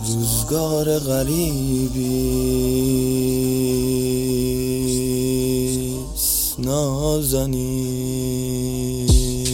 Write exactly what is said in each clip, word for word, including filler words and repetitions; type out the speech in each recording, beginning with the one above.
روزگار غریبیست نازنین.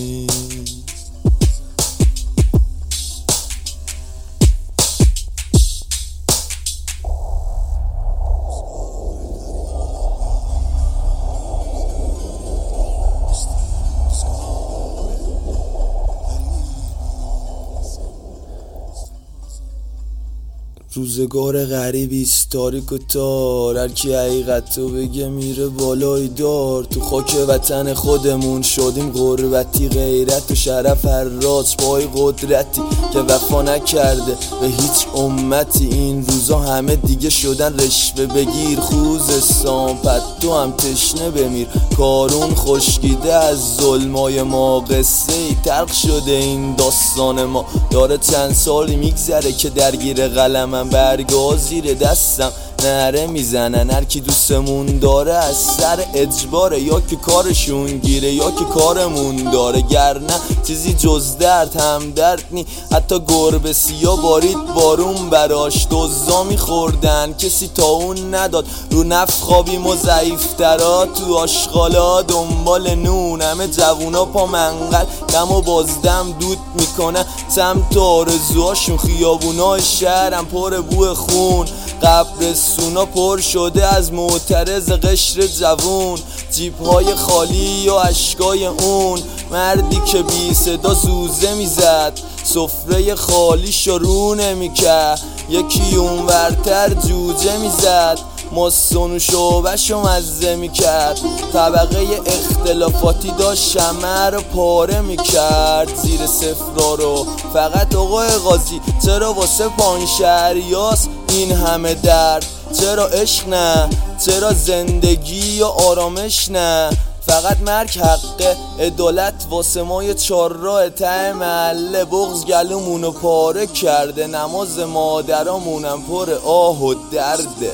روزگار غریبیست تاریک و تار، هر کی حقیقتو بگه میره بالای دار. تو خاک وطن خودمون شدیم غربتی، غیرت و شرف هر راز پای قدرتی که وفا نکرده به هیچ امتی. این روزا همه دیگه شدن رشوه بگیر، خوزستان پتو هم تشنه بمیر. کارون خشکیده از ظلمای ما، قصه ای تلخ شده این داستان ما. داره چند سالی میگذره که درگیر قلمم، برگا زیر دستم نره میزنن. هر کی دوستمون داره از سر اجباره، یا که کارشون گیره یا که کارمون داره. گرنه چیزی جز درد هم درد نی، حتی گربه سیا بارید بارون براش. دوزا میخوردن کسی تا اون نداد، رو نفت خوابیم و ضعیفترا تو آشغالا دنبال نون. همه جوونا پا منقل دم و بازدم دود میکنه سمت آرزوهاشون. خیابونای شهرم پر بو خون، قبرستونا پر شده از معترض قشر جوون. جیب‌های خالی و اشکای اون مردی که بی صدا زوزه میزد، سفره خالی شروع نمیکرد. یکی اون ورتر جوجه میزد، ماستون و شعبشو مزه میکرد. طبقه اختلافاتی داشت شمع رو پاره میکرد. زیر صفرا رو فقط آقای قاضی، چرا واسه پانشهریاس این همه درد؟ چرا عشق نه؟ چرا زندگی و آرامش نه؟ فقط مرگ حقه، عدالت واسه ما یه چار راه ته محله. بغض گلومونو پاره کرده، نماز مادرامونم پر آه و درده.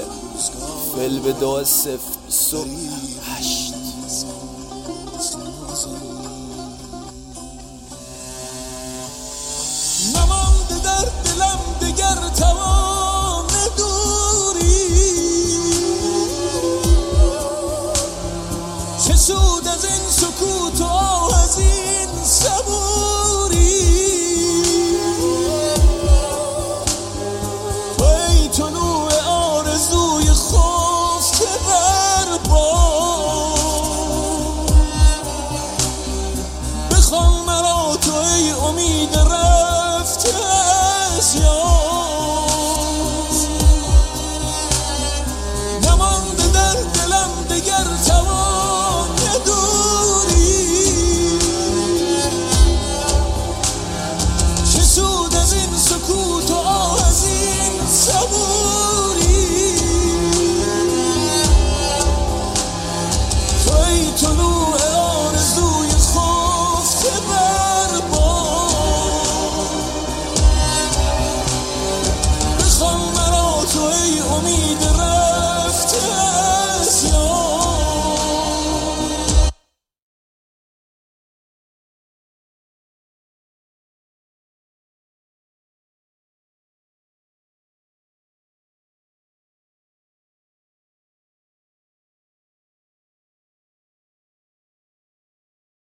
فل به دو صفر سو هشت. نمانده در دلم دگر توان دوری، چه سود از این سکوت و آه از این صبوری. تو ای طلوع آرزوی خفته بر بام، بخوان مرا تو ای امید رفته از یاد.